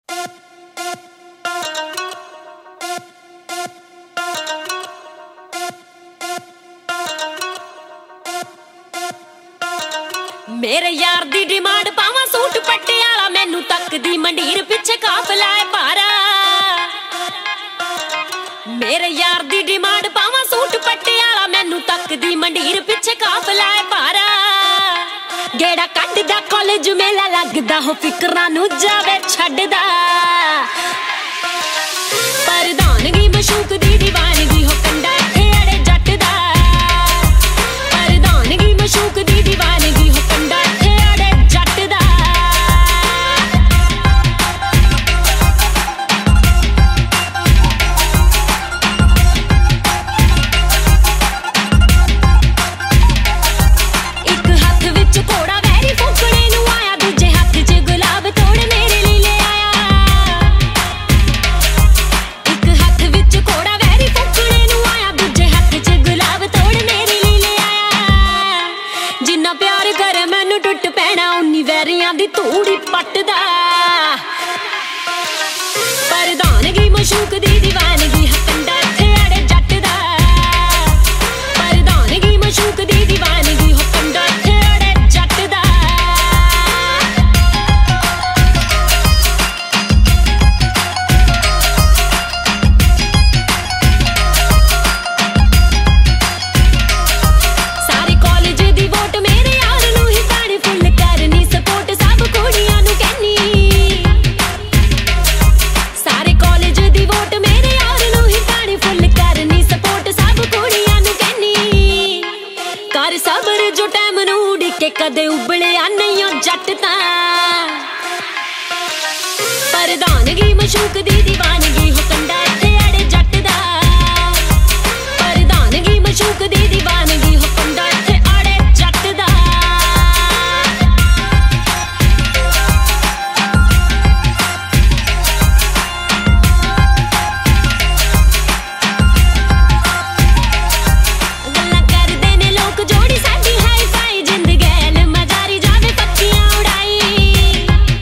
मेरे यार दी डिमांड पावा सूट पटियाला, मैनू तक दी मंडीर पिछे काफला है पारा। मेरे यार दी डिमांड पावा सूट पटियाला, मैनू तक दी मंडीर पिछे काफला है पारा। गेड़ा कड्डदा कॉलेज मेला लगदा हो, फिकरां नू जावे छड्डदा। प्रधानगी मशूक दी दीवानगी हो, कंडा इत्थे अड़े जट दा। प्रधानगी मशूक दी दीवानगी हो, कंडा इत्थे अड़े जट दा। एक हाथ विच घोड़ा वैरी फूकणे नू आया, दूजे हाथ च गुलाब तोड़ मेरे लिए ले आया। एक हाथ विच घोड़ा वैरी फूकणे नू आया, दूजे हाथ च गुलाब तोड़ मेरे लिए ले आया। जिन्ना प्यार करे मैनू टुट पैना, उन्नी वैरियां दी धूड़ी पटदा। प्रधानगी मशूक दी दीवानगी है, कंडा इत्थे अड़े जट दा। प्रधानगी मशूक दी दीवानगी हो, कंडा इत्थे अड़े जट दा। सारे कॉलेज दी वोट मेरे यार नू ही पानी फुल करनी, सपोर्ट सब कुड़ियां नू कहनी। सारे कॉलेज दी वोट मेरे यार नू ही पानी फुल करनी, सपोर्ट सब कुड़ियां नू कहनी। कर सबर जो टाइम नू उड़के कदे उबलिया नहीं ओ जट तां। प्रधानगी मशूक दी दीवानगी हो, कंडा इत्थे अड़े जट दा। प्रधानगी मशूक दी दीवानगी हो, कंडा इत्थे अड़े जट दा। गल्लां करदे ने लोक जोड़ी साडी हाई फाई, जिंद गैल मजारी जावे पक्कियां उड़ाई।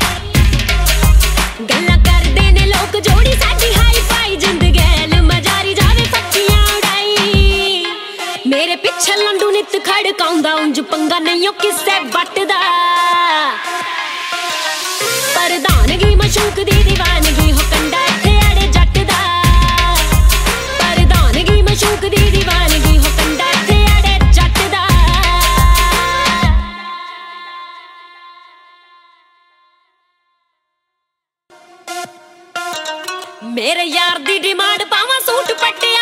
गल्लां करदे ने लोक जोड़ी साडी हाई फाई, जिंद गैल मजारी जावे पक्कियां उड़ाई। मेरे पिछे लंडू नित खड़काउंदा, उंज पंगा नहीं ओ किसे बटदा। प्रधानगी मशूक दी दीवानगी हो, कंडा इत्थे अड़े जट दा। प्रधानगी मशूक दी दीवानगी हो, कंडा इत्थे अड़े जट दा। मेरे यार दी डिमांड पावा सूट पटियाला,